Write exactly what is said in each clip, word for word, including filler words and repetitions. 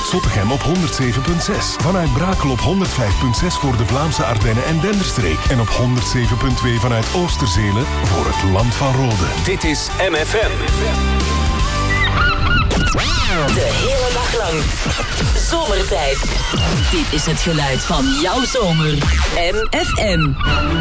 Zottegem op honderd zeven komma zes. Vanuit Brakel op honderd vijf komma zes voor de Vlaamse Ardennen en Denderstreek. En op honderd zeven komma twee vanuit Oosterzelen voor het Land van Rode. Dit is M F M. De hele dag lang. Zomertijd. Dit is het geluid van jouw zomer. M F M.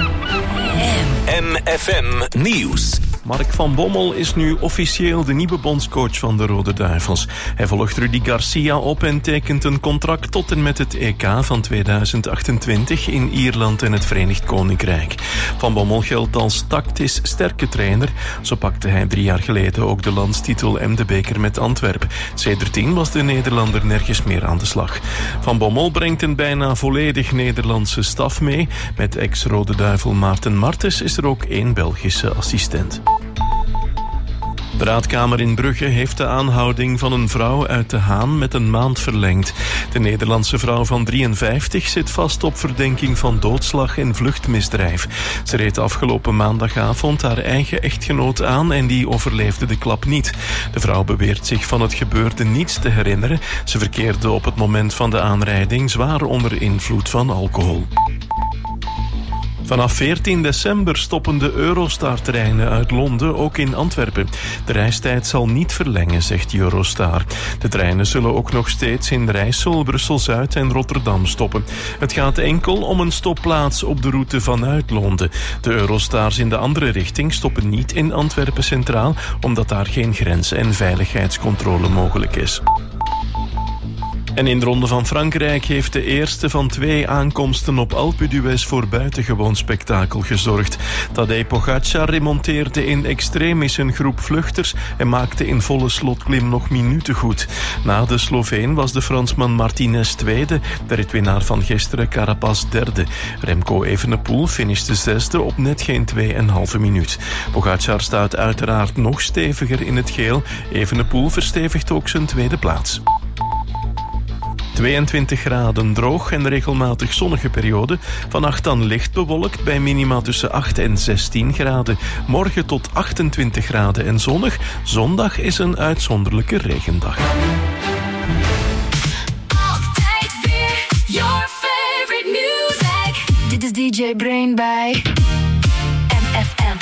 M F M Nieuws. Mark van Bommel is nu officieel de nieuwe bondscoach van de Rode Duivels. Hij volgt Rudy Garcia op en tekent een contract tot en met het E K van tweeduizend achtentwintig in Ierland en het Verenigd Koninkrijk. Van Bommel geldt als tactisch sterke trainer. Zo pakte hij drie jaar geleden ook de landstitel en de beker met Antwerpen. Sedertien was de Nederlander nergens meer aan de slag. Van Bommel brengt een bijna volledig Nederlandse staf mee. Met ex-Rode Duivel Maarten Martens is er ook één Belgische assistent. De raadkamer in Brugge heeft de aanhouding van een vrouw uit De Haan met een maand verlengd. De Nederlandse vrouw van drieënvijftig zit vast op verdenking van doodslag en vluchtmisdrijf. Ze reed afgelopen maandagavond haar eigen echtgenoot aan en die overleefde de klap niet. De vrouw beweert zich van het gebeurde niets te herinneren. Ze verkeerde op het moment van de aanrijding zwaar onder invloed van alcohol. Vanaf veertien december stoppen de Eurostar-treinen uit Londen ook in Antwerpen. De reistijd zal niet verlengen, zegt Eurostar. De treinen zullen ook nog steeds in Rijssel, Brussel-Zuid en Rotterdam stoppen. Het gaat enkel om een stopplaats op de route vanuit Londen. De Eurostars in de andere richting stoppen niet in Antwerpen Centraal, omdat daar geen grens- en veiligheidscontrole mogelijk is. En in de Ronde van Frankrijk heeft de eerste van twee aankomsten op Alpe d'Huez voor buitengewoon spektakel gezorgd. Tadej Pogacar remonteerde in extremis een groep vluchters en maakte in volle slotklim nog minuten goed. Na de Sloveen was de Fransman Martinez tweede, de ritwinnaar van gisteren Carapaz derde. Remco Evenepoel finishte zesde op net geen tweeënhalve minuut. Pogacar staat uiteraard nog steviger in het geel. Evenepoel verstevigt ook zijn tweede plaats. tweeëntwintig graden droog en regelmatig zonnige periode. Vannacht dan licht bewolkt bij minima tussen acht en zestien graden. Morgen tot achtentwintig graden en zonnig. Zondag is een uitzonderlijke regendag. Altijd weer your favorite music. Dit is D J Brain bij M F M.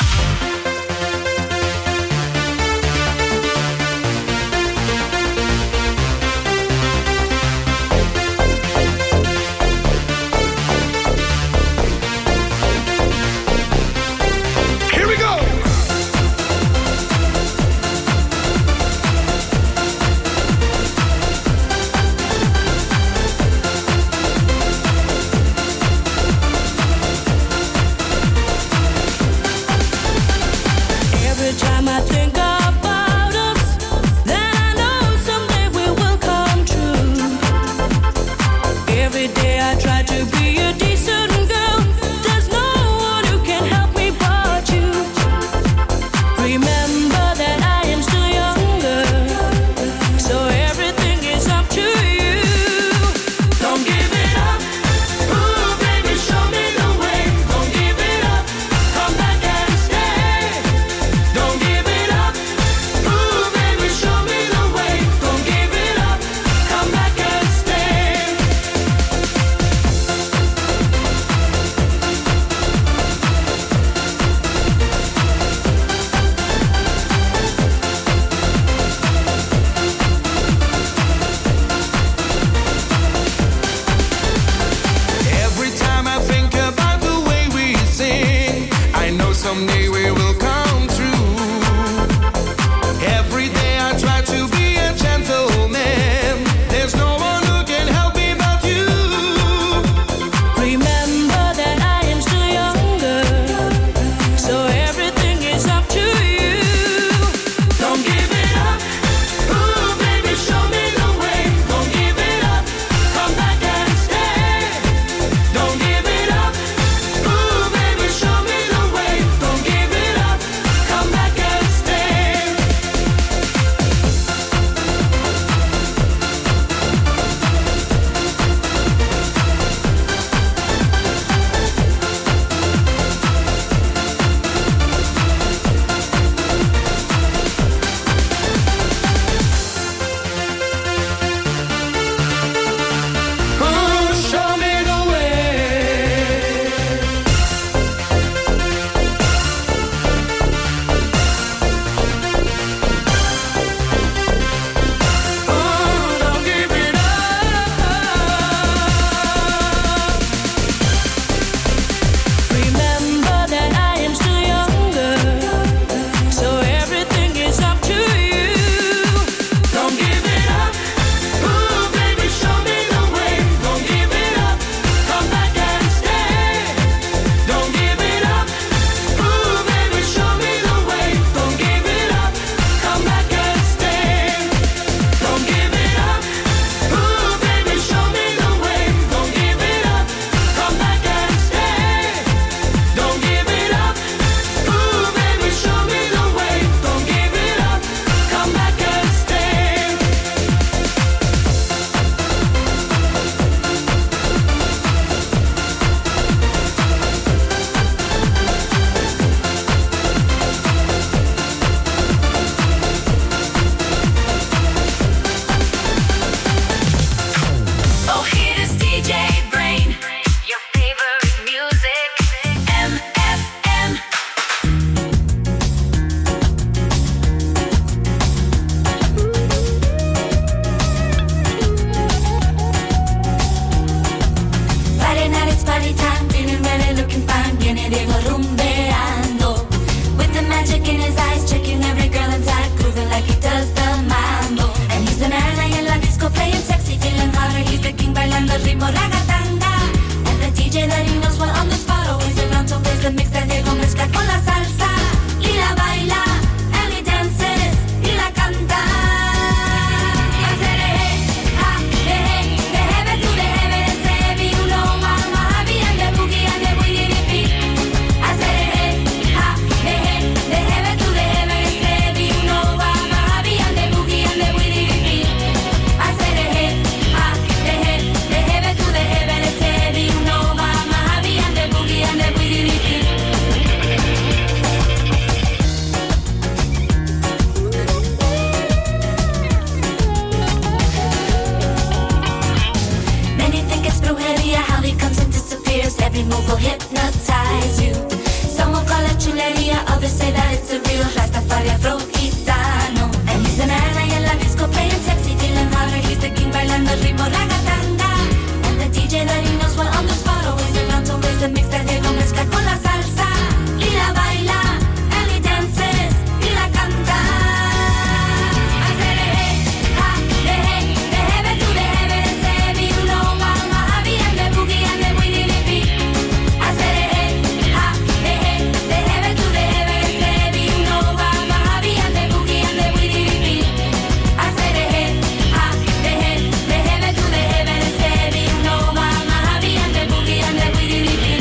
Chuleria, how he comes and disappears. Every move will hypnotize you. Some will call it chuleria, others say that it's a real Rastafari Afro Gitano. And he's an ally in la disco playing sexy, feeling hotter. He's the king bailando el ritmo ragatanga. And the D J that he knows well on the spot, always around to raise the mix that they gon' mezclar con la salsa. Y la baila, and he dances, y la canta. I said hey, ha, the hey, the heaven to the heaven, and say you know mama, happy and the boogie and the winnie the beat. I said hey, ha, the hey, the heaven to the heaven, and say you know mama, happy and the boogie and the winnie the beat. I said hey, ha, the hey, the heaven to the heaven, and say you know mama, happy and the boogie and the winnie the beat.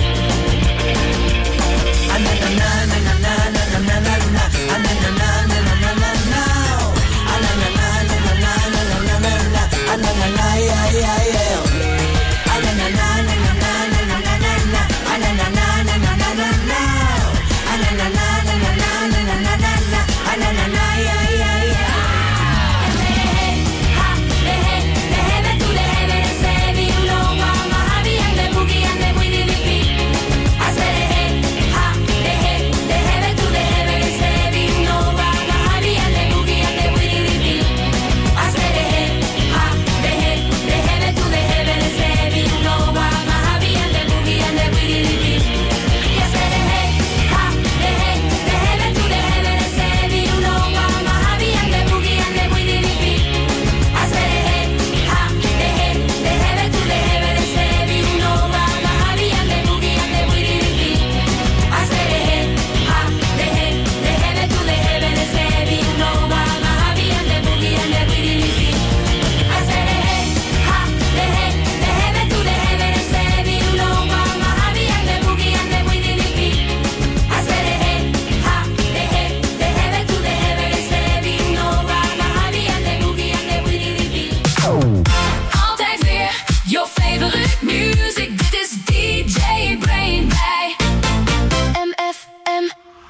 Altijd weer your favorite music. Dit is D J Brain bij M F M.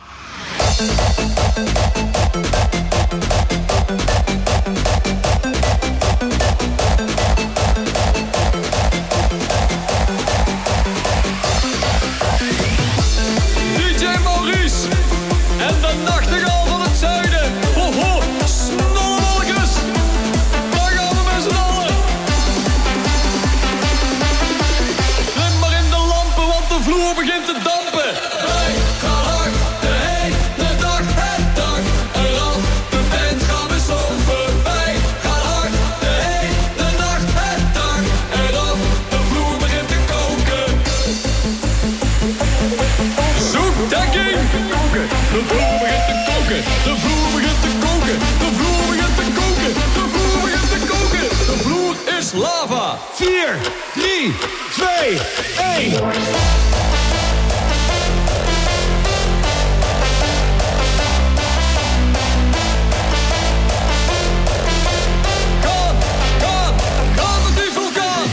D J Maurice en de nachtegaal van het zuiden. Ho ho, snollebolletjes. Daar gaan we met z'n allen. Klim maar in de lampen, want de vloer begint te dampen. Wij gaan hard, de hele dag, het dag eraf. De band gaan we zopen. Wij gaan hard, de hele nacht, het dag eraf. De vloer begint te koken. Zoekdekking! De vloer begint te koken. De vloer begint te koken. De vloer begint te koken. De vloer begint te koken. De vloer is lava. vier, drie, twee, één. Gaan, gaan, gaan met die vulkaan.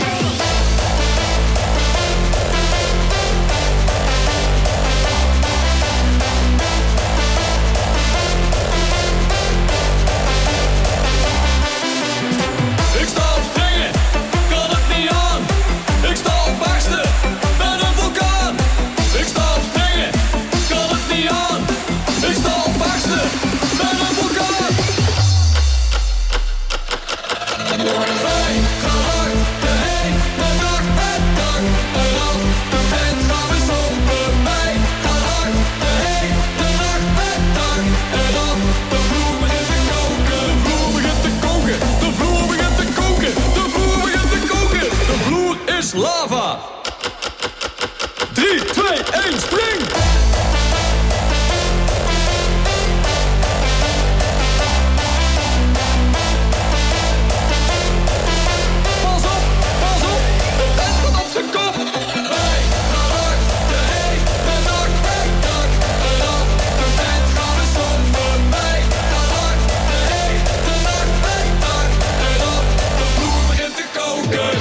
Ik sta op springen, kan het niet aan. Ik sta op barsten, ben een vulkaan. Ik sta op springen, kan het niet aan. Ik sta op barsten, ben een vulkaan. Wij gaan hard, de hele dag, het dag eraf. De band gaan we zopen. Wij gaan hard, de hele nacht, het dag eraf. De vloer begint te koken. De vloer begint te koken. De vloer begint te koken. De vloer begint te koken. De vloer is lava. drie, twee, één, spring! Pas op, pas op, de band gaat op zijn kop. Wij gaan hard, de hele nacht, het dag eraf. De band gaan we zopen. Wij gaan hard, de hele nacht, het dag eraf. De vloer begint te koken.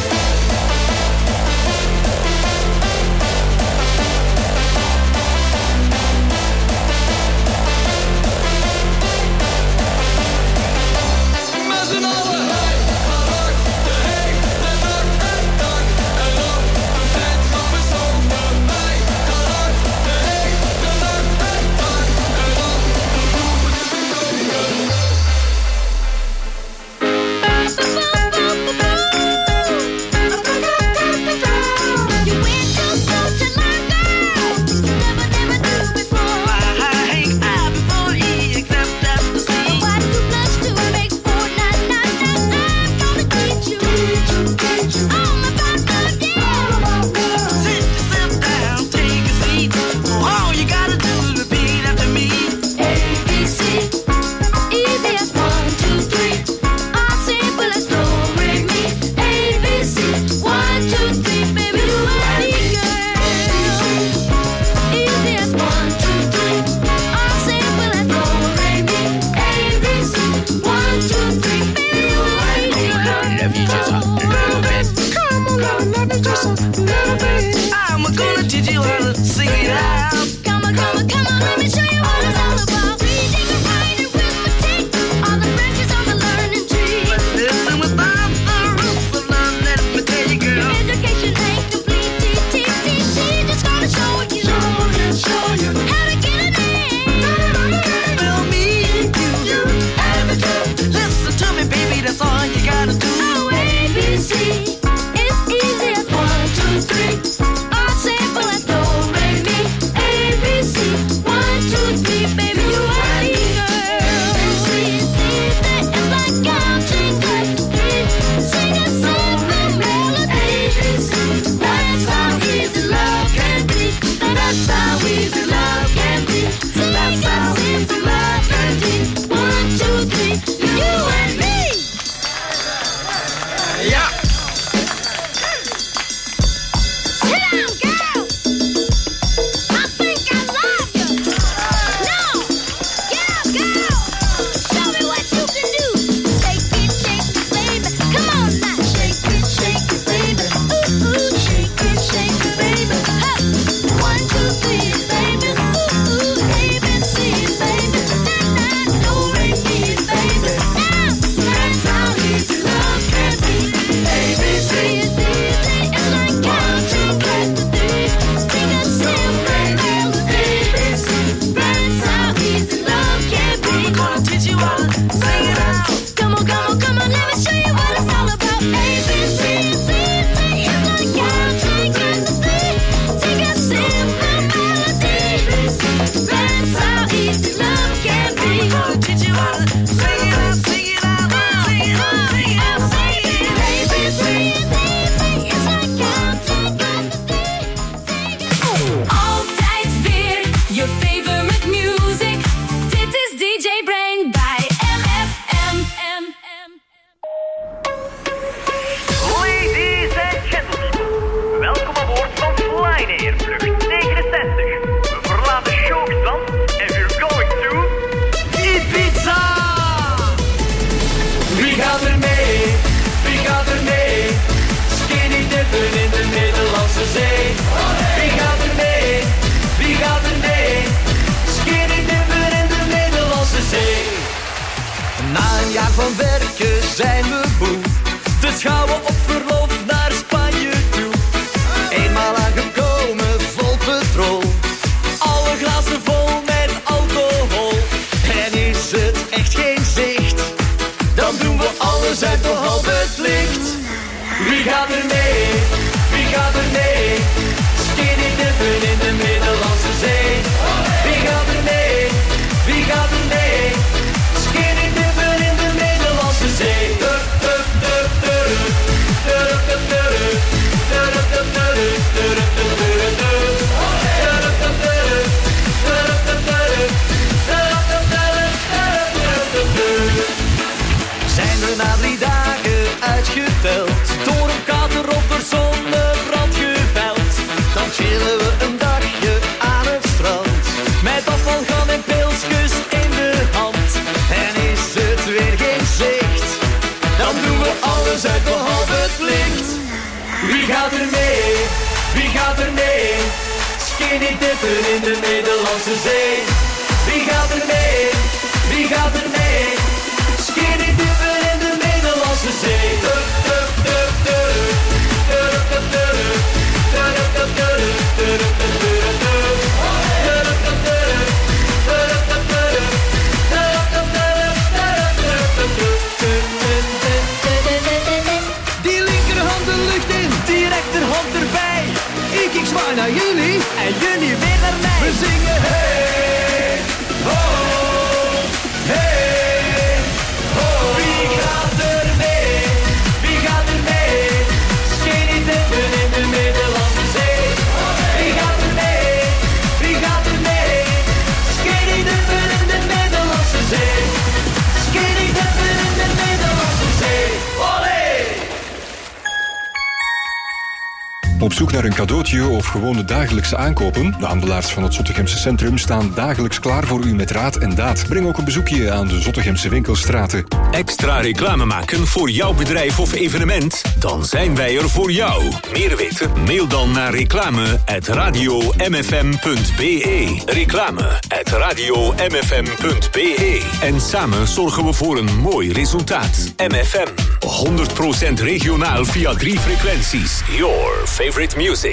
Op zoek naar een cadeautje of gewoon de dagelijkse aankopen? De handelaars van het Zottegemse Centrum staan dagelijks klaar voor u met raad en daad. Breng ook een bezoekje aan de Zottegemse winkelstraten. Extra reclame maken voor jouw bedrijf of evenement? Dan zijn wij er voor jou. Meer weten? Mail dan naar reclame at radio m f m punt b e. Reclame at radio m f m punt b e. En samen zorgen we voor een mooi resultaat. M F M, honderd procent regionaal via drie frequenties. Your favorite music.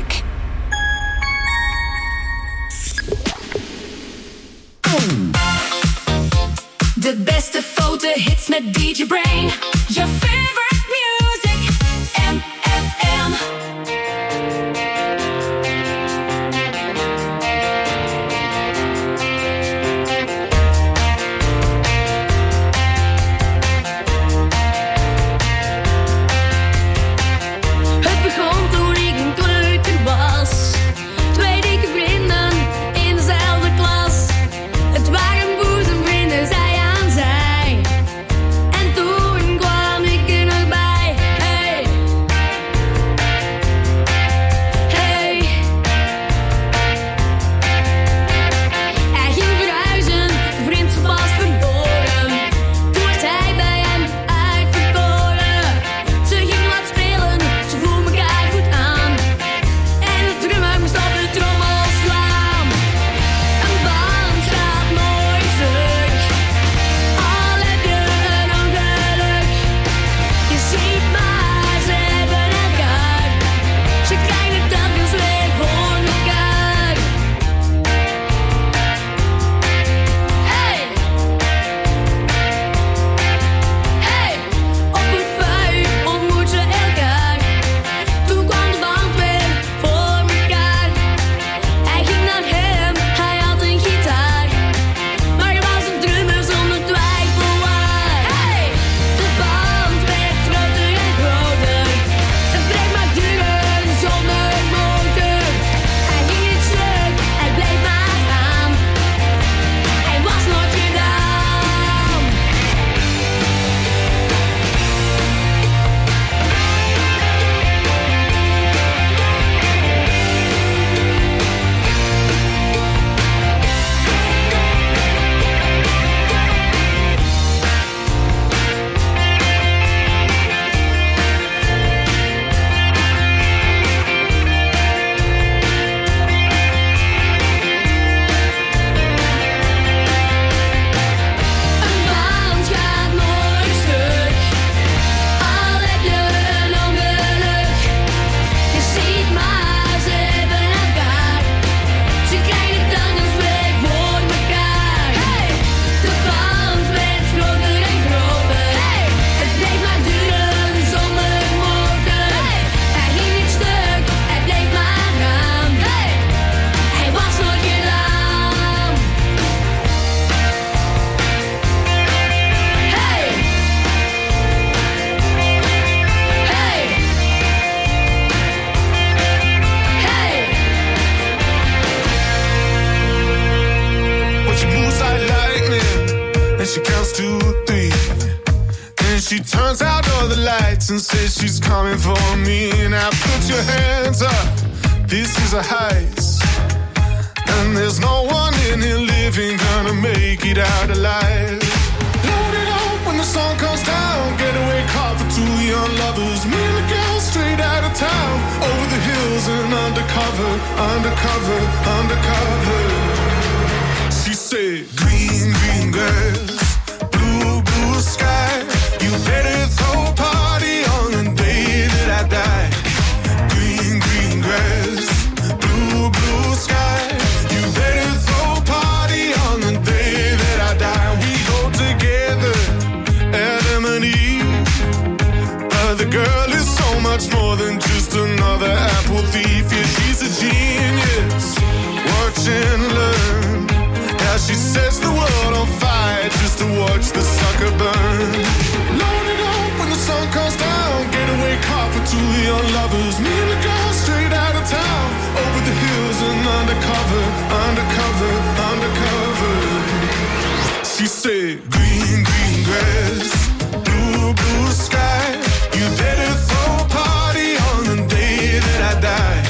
De beste fotohits met D J Brain. Your favorite music. M F M. Het begon toen ik een kleuter was. Twee dikke vrienden in dezelfde klas. Het waren boezemvrienden, zij aan zij. En toen kwam ik er nog bij. Hey, hey. Hij ging verhuizen, de vriendschap was verloren. Toen werd hij bij hem uitverkoren. Ze gingen wat spelen, ze voelden elkaar goed aan. En de drummer moest op de trommel slaan. Een band gaat nooit stuk. Al heb je een ongeluk. Je ziet maar, ze hebben elkaar. Ze krijgen het telkens weer voor elkaar. Hey, hey, op een vuif ontmoet ze elkaar. Toen kwam de band weer voor elkaar. Hij ging naar hem, hij had een gitaar. Maar hij was een drummer zonder twijfel waar. Hey, de band werd groter en groter. Het bleef maar duren zonder motor. Hij ging niet stuk, hij bleef maar aan. Hij was nooit gedaan. Een band gaat nooit stuk. Al heb je een ongeluk. Je ziet maar, ze hebben elkaar. Ze krijgen het telkens weer voor elkaar. Hey, de band werd groter en groter. Hey, het bleef maar duren zonder motor. Hey, hij ging niet stuk, hij bleef maar gaan. Hey, hij was nooit gedaan. Hey, hey, hey. But she moves like lightning, and she counts to three. And she turns out all the lights and says she's coming for me. Now put your hands up, this is a heist. And there's no one in here living gonna make it out alive. Load it up when the sun comes down, getaway car for two young lovers. Me and the girl straight out of town, over the hills and undercover, undercover, undercover. She said, green, green grass, blue, blue sky. You better throw a party on the day that I die. Green, green grass, blue, blue sky. You better throw a party on the day that I die. We go together, Adam and Eve. But the girl is so much more than just another apple thief. Yeah, she's a genius. Watch and learn. How she sets the world on fire just to watch the sucker burn. Load it up when the sun comes down. Getaway car for two young lovers. Me and the girl straight out of town. Over the hills and undercover, undercover, undercover. She said, green, green grass, blue, blue sky. You better throw a party on the day that I die.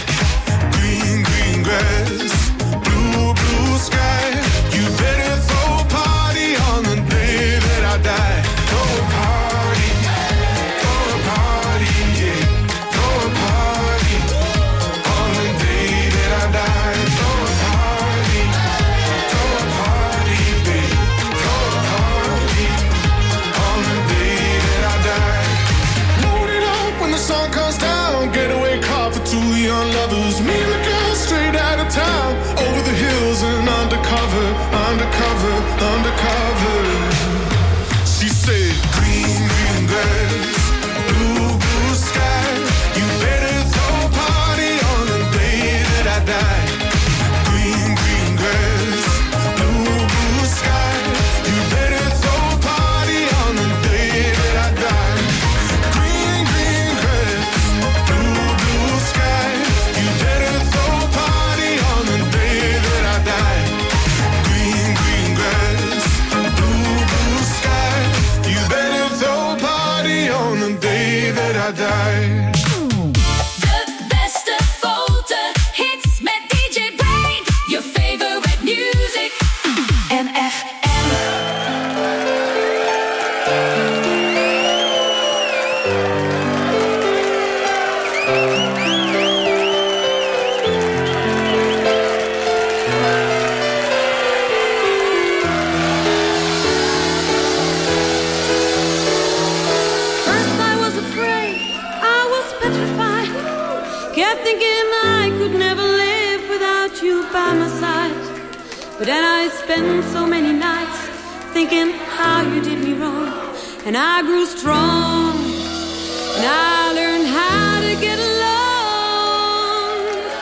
comes down, getaway car for two young lovers. Me and the girl straight out of town, over the hills and undercover, undercover, undercover. She said, green, green grass, blue, blue sky. You better throw a party on the day that I die. Green, green grass, blue, blue sky. You better throw a party on the day that I die. Green, green grass, blue, blue sky. You better throw a party on the day that I die. Green, green grass, blue, blue sky. You better throw a party on the day that I die. De beste foute hits met D J Brain. Your favorite music. M F M. First I was afraid, I was petrified. Kept thinking I could never live without you by my side. But then I spent so many nights thinking how you did me wrong. And I grew strong, and I learned how to get along.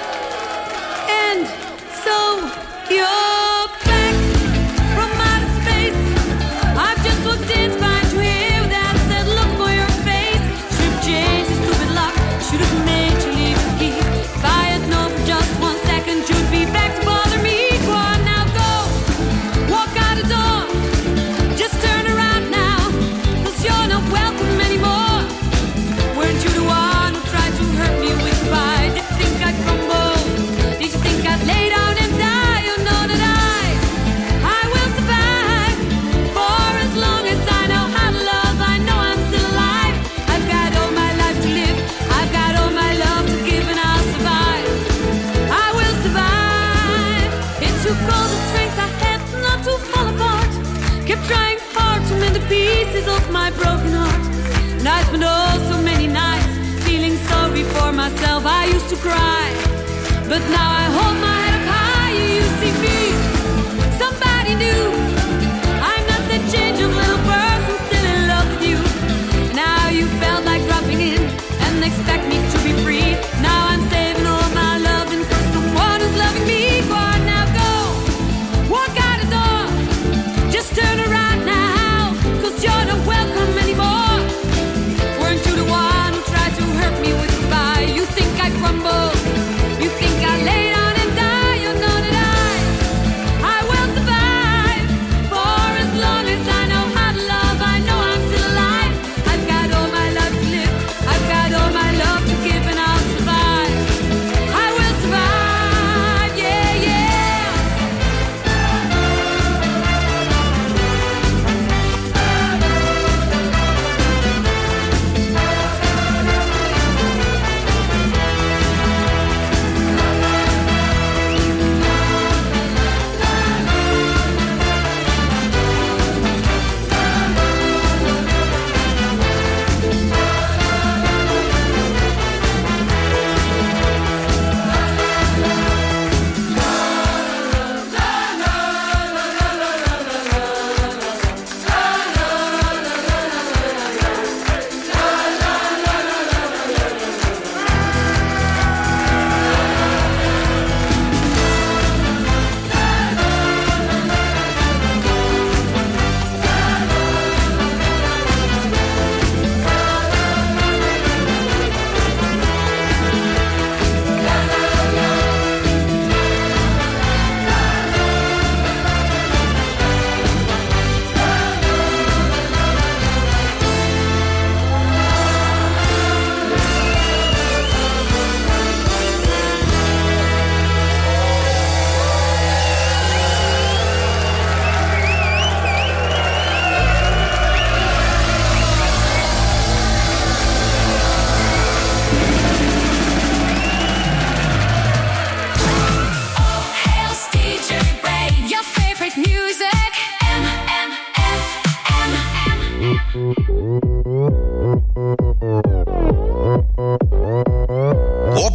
And so you're back from outer space. I've just walked in to find you here with that said look for your face. Should've changed the stupid lock, should've made you leave the key. If I had known for just one second you'd be back to bother me. Go on now, go, walk out the door. Just turn around now, 'cause you're not welcome anymore. Weren't you the one who tried to hurt me with pride? Did you think I'd crumble? Did you think I'd lay down and die? You know that I, I will survive. For as long as I know how to love, I know I'm still alive. I've got all my life to live, I've got all my love to give, and I'll survive. I will survive. It took all the strength I had not to fall apart. Kept trying hard to mend the pieces of my broken heart. And I spent oh so many nights feeling sorry for myself. I used to cry, but now I hold my head up high. You see me, somebody new. I'm not that change of little person still in love with you. Now you felt like dropping in and expect me to be free. Now I'm saving all my loving for someone who's loving me. Go on now, go, walk out the door. Just turn around now, 'cause you're not welcome anymore. Weren't you the one who tried to hurt me with goodbye? You think I crumble? You think I lay down and die?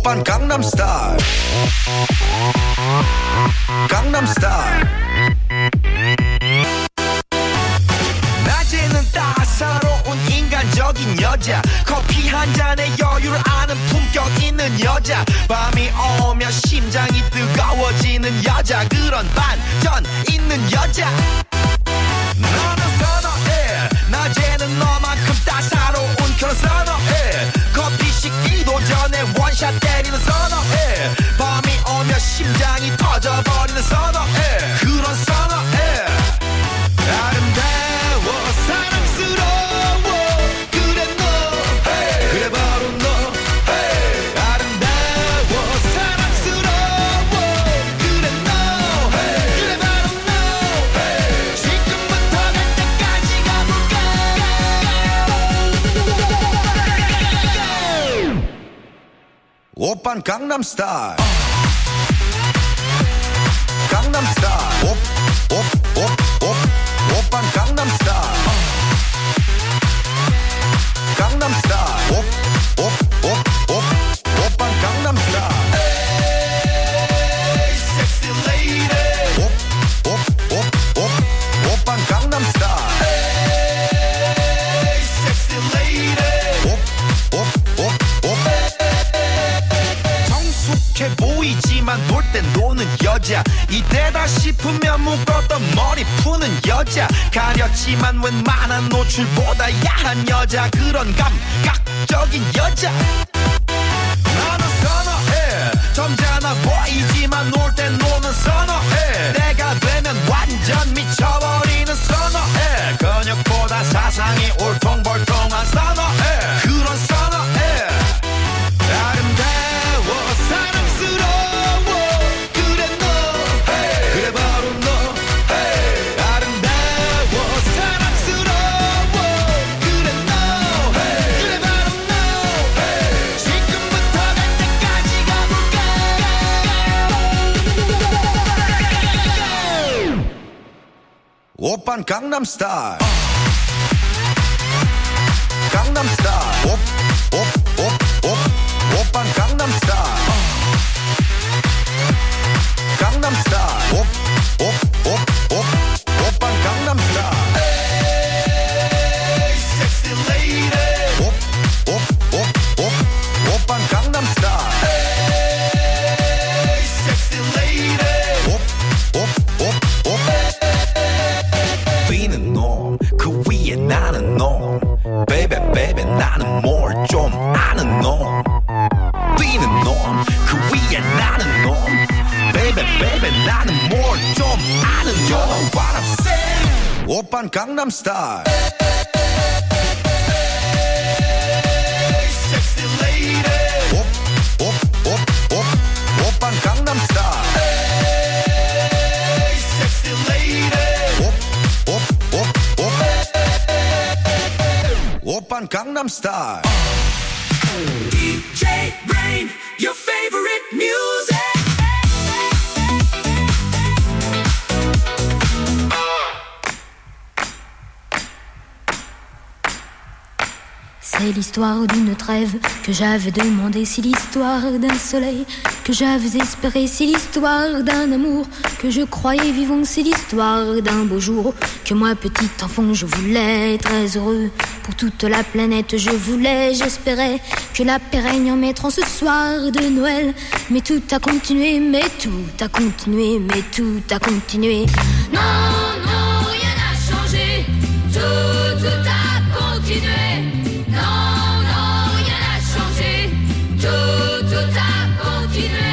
오빤 강남스타일 강남스타일 낮에는 따사로운 인간적인 여자 커피 한 잔에 여유를 아는 품격 있는 여자 밤이 오면 심장이 뜨거워지는 여자 그런 반전 있는 여자 너는 선호해 낮에는 너만큼 따사로운 그런 선호해 커피 식기도 전에 원샷 때리는 선호해 밤이 오면 심장이 터져버리는 선호해 그런 선호해 아름다워 사랑스러워 그래 너 hey. 그래 바로 너 hey. 아름다워 사랑스러워 그래 너 hey. 그래 바로 너 hey. 지금부터 갈 때까지 가볼까 오빤 강남스타일 강남스타일 오, 오, 오, 오, 오빤 강남스타일 강남스타일 오, 오, 오, 오, 오빤 강남스타일 에이 섹시 레이디 오, 오, 오, 오, 오빤 강남스타일 에이 섹시 레이디 오, 오, 오, 오 성숙해 보이지만 놀 땐 노는 여자 이때다 싶으면 묶었던 머리 푸는 여자 가렸지만 웬만한 노출보다 야한 여자 그런 감각적인 여자 나는 선호해 점잖아 보이지만 놀 땐 노는 선호해 내가 되면 완전 미쳐버리는 선호해 근육보다 사상이 울퉁불퉁한 선호해 그런 선호해 아름다워 사랑스러워 그래 너 hey. 그래 바로 너 hey. 아름다워 사랑스러워 그래 너 hey. 그래 바로 너 hey. 지금부터 갈 때까지 가볼까 오빤 강남스타일 강남스타일 오, 오, 오, 오, 오빤 강남스타일 강남스타일 오, 오, 오, 오, 오빤 강남스타일 에이 섹시 레이디 오, 오, 오, 오, 오빤 강남스타일 에이 섹시 레이디 오, 오, 오, 오 뛰는 놈 그 위에 나는 놈 베이베 베이베 나는 뭘 좀 아는 놈 뛰는 놈 그 위에 나는 놈 베이베 베이베 나는 뭘 좀 아는 놈 You know what I'm saying 오빤 강남스타일 섹시 레이디 오, 오, 오, 오, 오빤 강남스타일 섹시 레이디 오, 오, 오, 오, 오빤 강남스타일 디제이 Rain, your favorite music. C'est l'histoire d'une trêve que j'avais demandé, c'est l'histoire d'un soleil que j'avais espéré, c'est l'histoire d'un amour que je croyais vivant, c'est l'histoire d'un beau jour que moi petit enfant je voulais très heureux pour toute la planète, je voulais, j'espérais que la paix règne en mettant ce soir de Noël, mais tout a continué, mais tout a continué, mais tout a continué. Non, non, rien n'a changé, tout, tout a continué. Non, non, rien n'a changé, tout, tout a continué.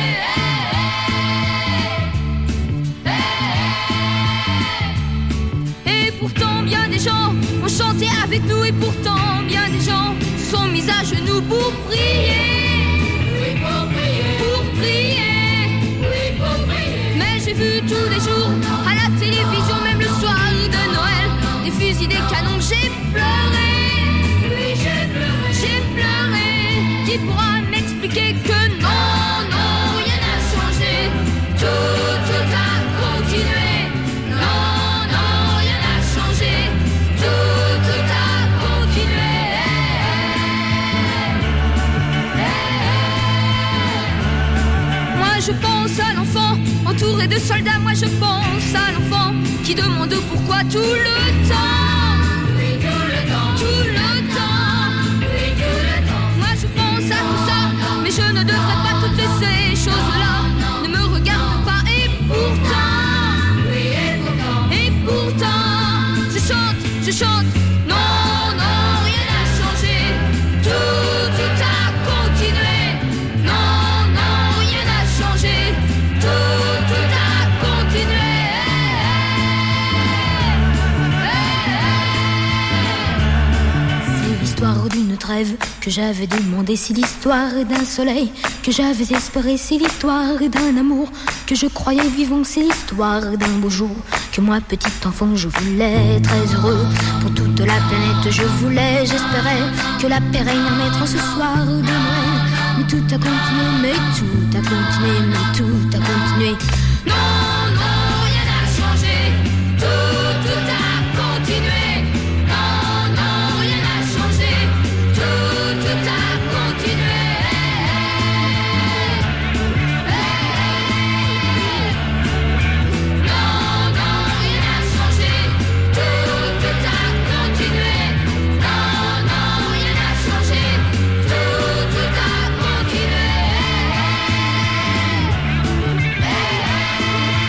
Et pourtant bien des gens ont chanté avec nous, et pourtant bien des gens se sont mis à genoux pour prier. Oui, pour prier. Pour prier. Oui, pour prier. Mais j'ai vu tous les jours à la télévision, même le soir de Noël, des fusils, des canons, j'ai pleuré. Oui, j'ai pleuré. J'ai pleuré. Qui pourra m'expliquer que non, non, rien n'a changé, tout, tout a continué. Non, non, rien n'a changé, tout, tout a continué. entouré de soldats, moi je pense à l'enfant qui demande pourquoi tout le temps. Oui, tout le temps. Tout le temps. Oui, tout le temps. Moi je pense à tout ça, mais je ne devrais pas toutes ces choses-là. Ne me regarde pas et pourtant. Oui, et pourtant. Et pourtant, je chante, je chante. Non, non, rien n'a changé. Tout, tout a continué. Non, non, rien n'a changé. Tout, tout a continué. C'est l'histoire d'une trêve que j'avais demandé, c'est l'histoire d'un soleil que j'avais espéré, c'est l'histoire d'un amour que je croyais vivant, c'est l'histoire d'un beau jour que moi, petit enfant, je voulais très heureux. Pour toute la planète, je voulais, j'espérais que la paix règne naître ce soir de Noël. Mais tout a continué, mais tout a continué, mais tout a continué. Non, non, rien n'a changé. Tout, tout a continué. Non, non, rien n'a changé. Tout, tout a continué. Non, non, rien n'a changé. Tout, tout a continué. Non, non, rien n'a changé. Tout, tout a continué.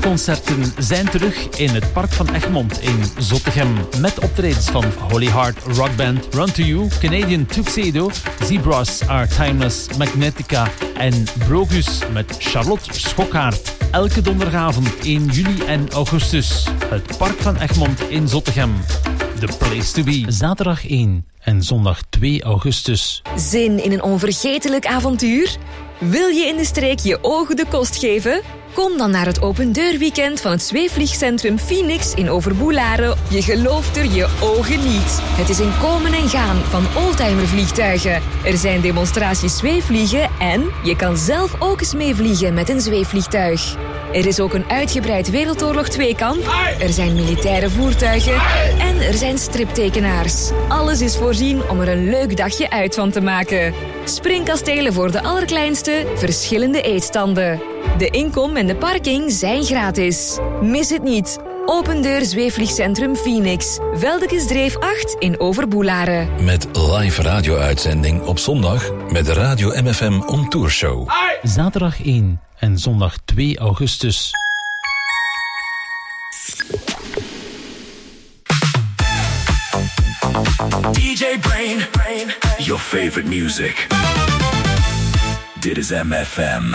concerten zijn terug in het Park van Egmond in Zottegem. Met optredens van Holy Heart Rock Band, Run to You, Canadian Tuxedo, Zebras Are Timeless, Magnetica en Brogus met Charlotte Schokkaert. Elke donderdagavond in juli en augustus. Het Park van Egmond in Zottegem. The place to be. Zaterdag één en zondag twee augustus. Zin in een onvergetelijk avontuur? Wil je in de streek je ogen de kost geven? Kom dan naar het opendeurweekend van het zweefvliegcentrum Phoenix in Overboelaren. Je gelooft er je ogen niet. Het is een komen en gaan van oldtimervliegtuigen. Er zijn demonstraties zweefvliegen en je kan zelf ook eens meevliegen met een zweefvliegtuig. Er is ook een uitgebreid Wereldoorlog twee-kamp. Er zijn militaire voertuigen. En er zijn striptekenaars. Alles is voorzien om er een leuk dagje uit van te maken. Springkastelen voor de allerkleinste, verschillende eetstanden. De inkom en de parking zijn gratis. Mis het niet. Opendeur Zweefvliegcentrum Phoenix. Veldekesdreef acht in Overboelaren. Met live radio-uitzending op zondag met de Radio M F M On Tour Show. Zaterdag één en zondag twee augustus. D J Brain, Brain, your favorite music. Dit is M F M.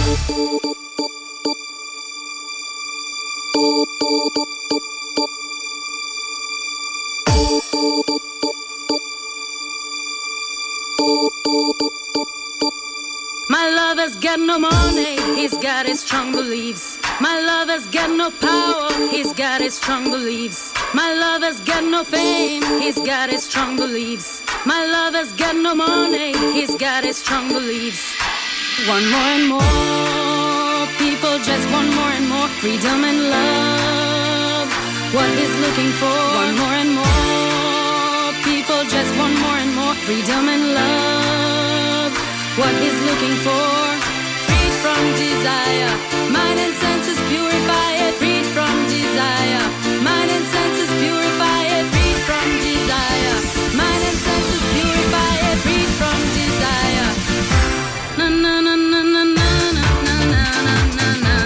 My lover's got no money, he's got his strong beliefs. My lover's got no power, he's got his strong beliefs. My lover's got no fame, he's got his strong beliefs. My lover's got no money, he's got his strong beliefs. One more and more, people just want more and more freedom and love. What he's looking for, one more and more, people just want more and more freedom and love. What he's looking for, freed from desire, mind and senses purify it, freed from desire, mind and senses purify it, freed from desire, mind and senses purify it, freed from desire. Na na na na na na na na na na na.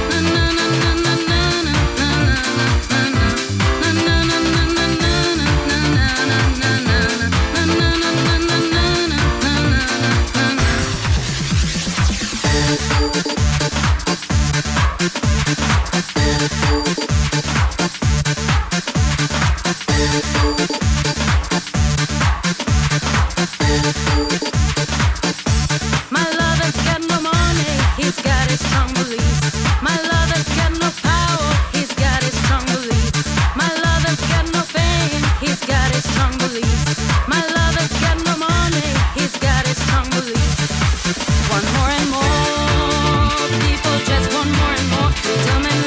My lover's got no money, he's got his strong beliefs. My lover's got no power, he's got his strong beliefs. My lover's got no fame, he's got his strong beliefs. My lover's got no money, he's got his strong beliefs. One more and more, people just want more and more freedom and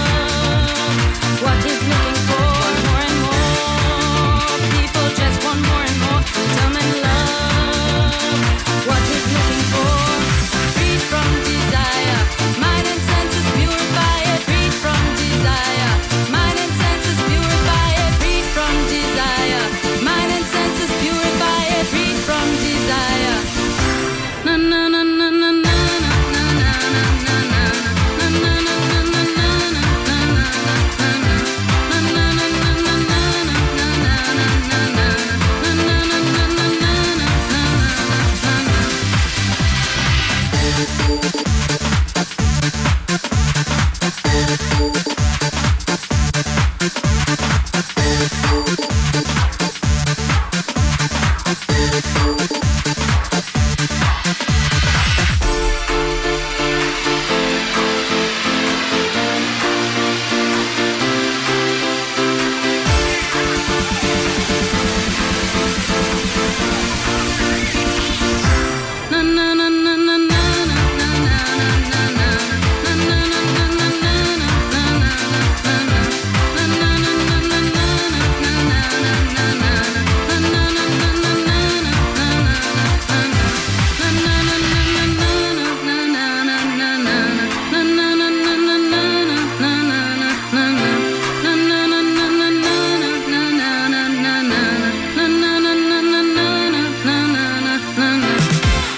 love. What he's looking for, one more and more, people just want more and more freedom and love. What he's looking for, freed from desire, mind and senses purify it, freed from desire, mind and senses purify it, freed from desire, mind and senses purify it, freed from desire. Na na na na na na na na na na na.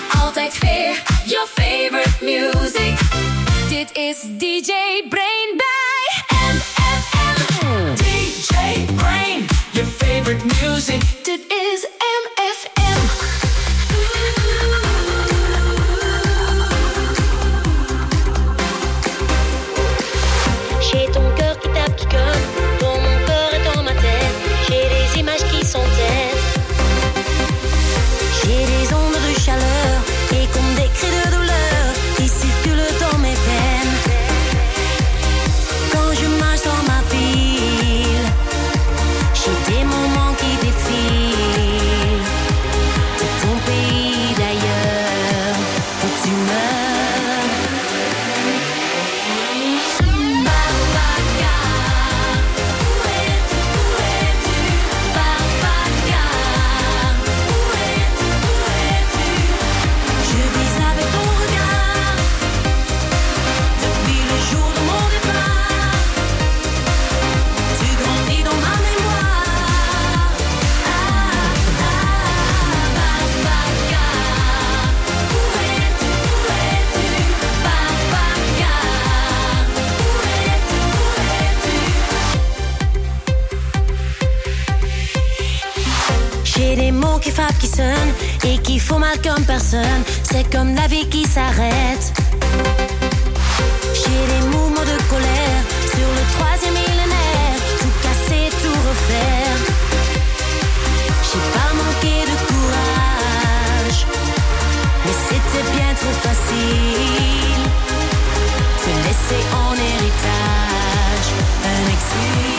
Altijd weer your favorite music. Dit is D J Brain. qui frappe, qui sonne et qui font mal comme personne. C'est comme la vie qui s'arrête. J'ai des mouvements de colère sur le troisième millénaire, tout casser, tout refaire. J'ai pas manqué de courage, mais c'était bien trop facile. Te laisser en héritage un exil.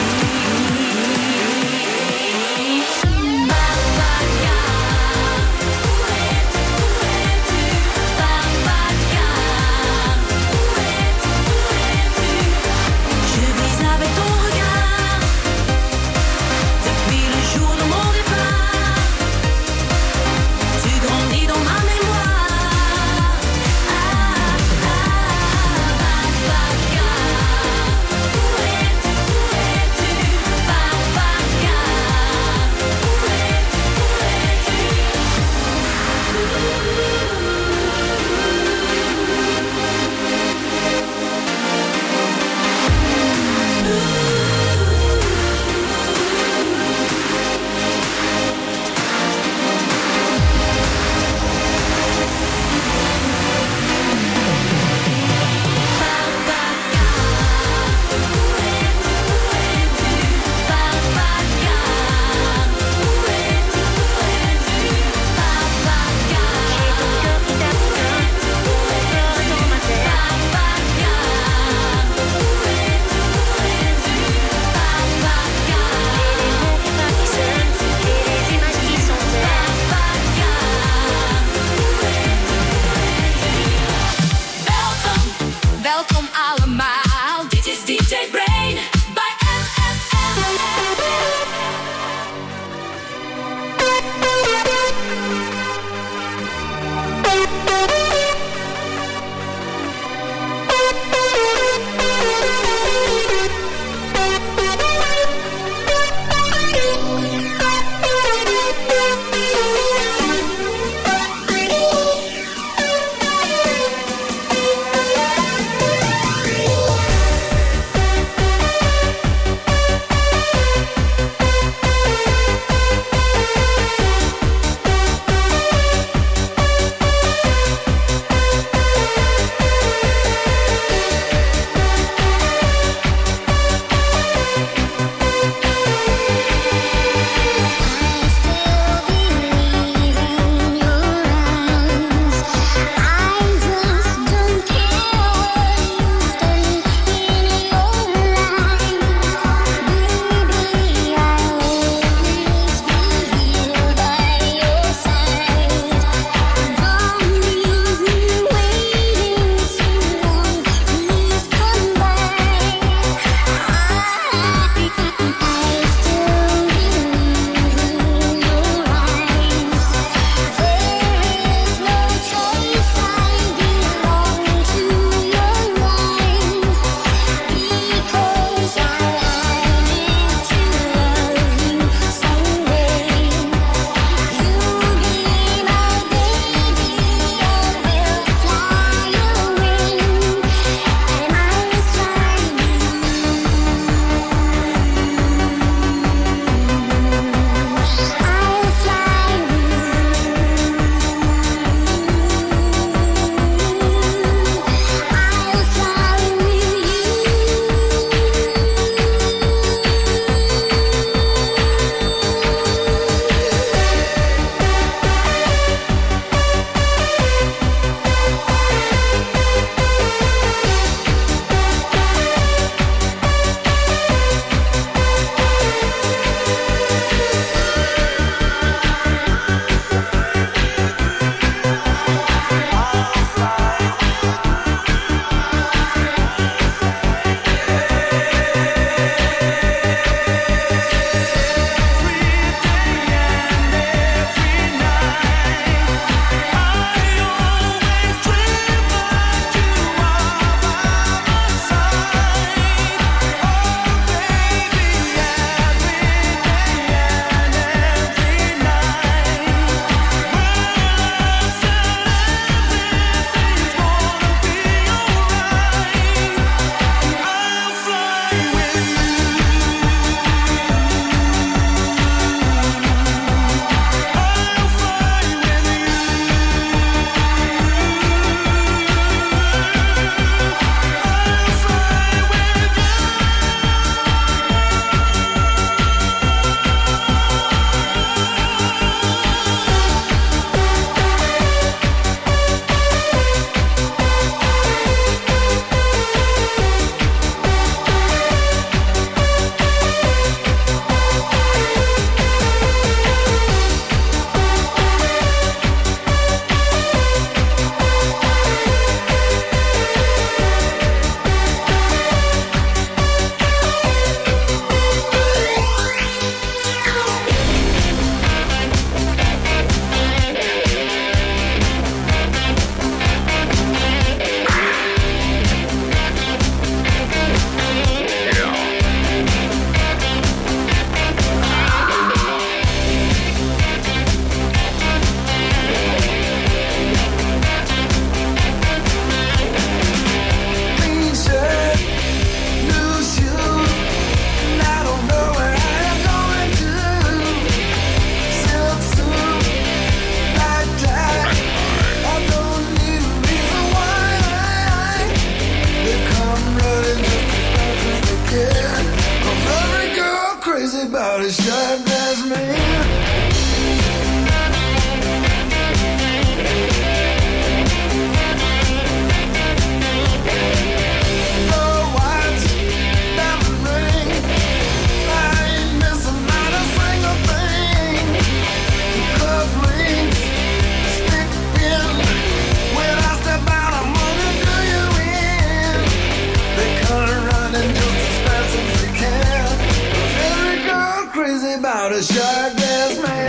about a shirtless man.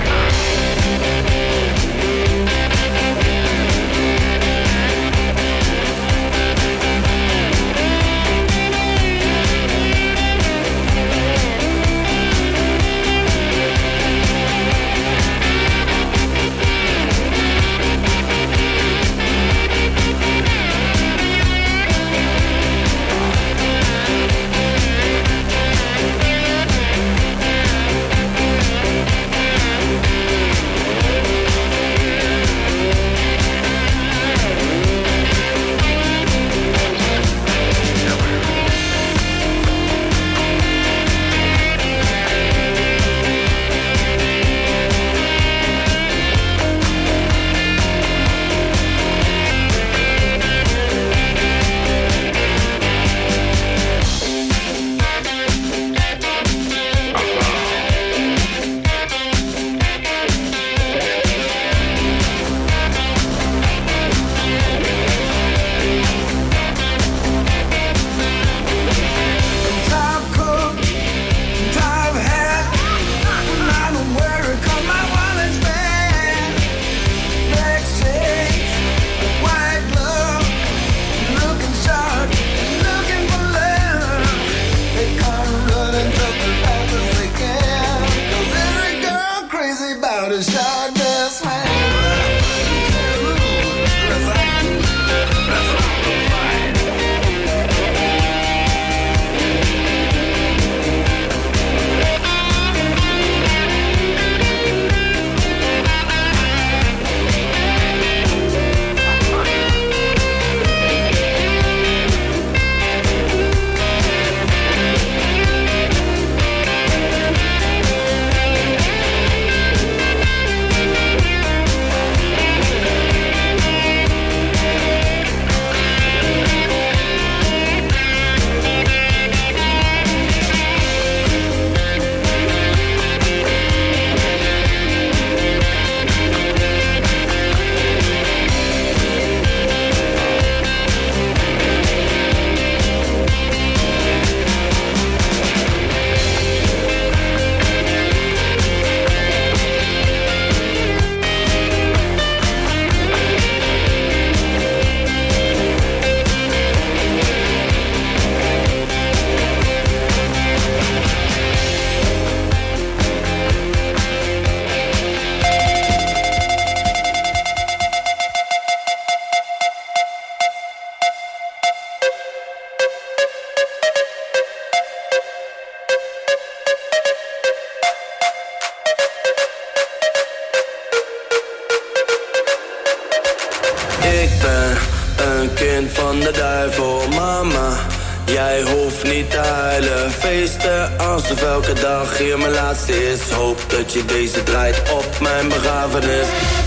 van de duivel, mama. Jij hoeft niet te huilen, feesten alsof elke dag hier mijn laatste is. Hoop dat je deze draait op mijn begrafenis.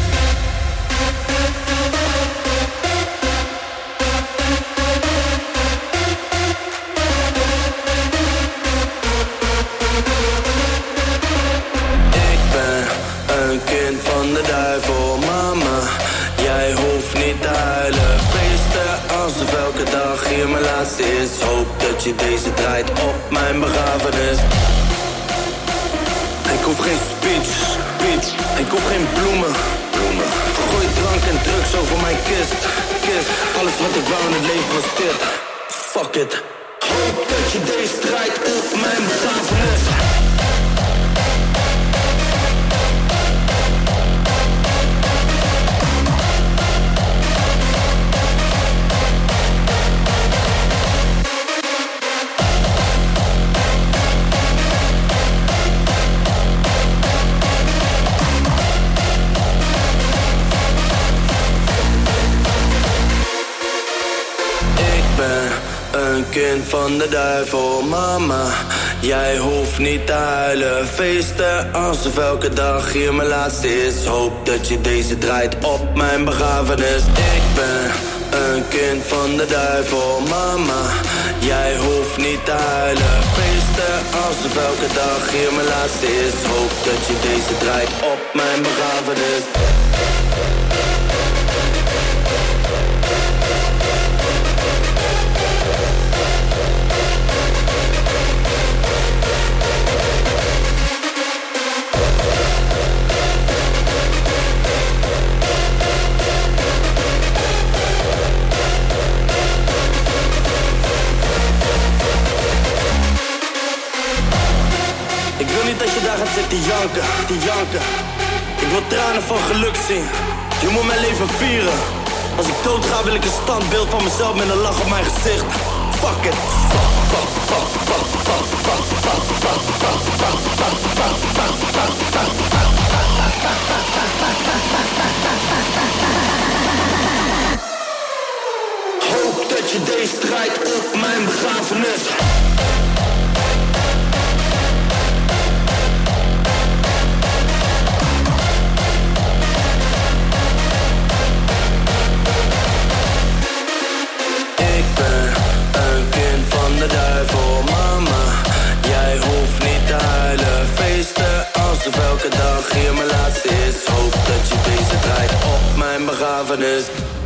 Ik ben een kind van de duivel, mama. Jij hoeft niet te huilen, feesten alsof elke dag hier mijn laatste is. Hoop dat je deze draait op mijn begrafenis. Ik hoef geen speech, speech. Ik hoef geen bloemen, bloemen. Gooi drank en drugs over mijn kist, kist. Alles wat ik wou in het leven was dit. Fuck it. Hoop dat je deze draait op mijn begrafenis. Een kind van de duivel, mama. Jij hoeft niet te huilen, feesten alsof elke dag hier mijn laatste is. Hoop dat je deze draait op mijn begrafenis. Ik ben een kind van de duivel, mama. Jij hoeft niet te huilen, feesten alsof elke dag hier mijn laatste is. Hoop dat je deze draait op mijn begrafenis. zit te janken, te janken. Ik wil tranen van geluk zien. Je moet mijn leven vieren. Als ik dood ga wil ik een standbeeld van mezelf met een lach op mijn gezicht. Fuck it. Hoop dat je deze strijd op mijn begrafenis. Ik ben een kind van de duivel, mama. Jij hoeft niet te huilen, feesten alsof elke dag hier mijn laatste is. Hoop dat je deze draait op mijn begrafenis.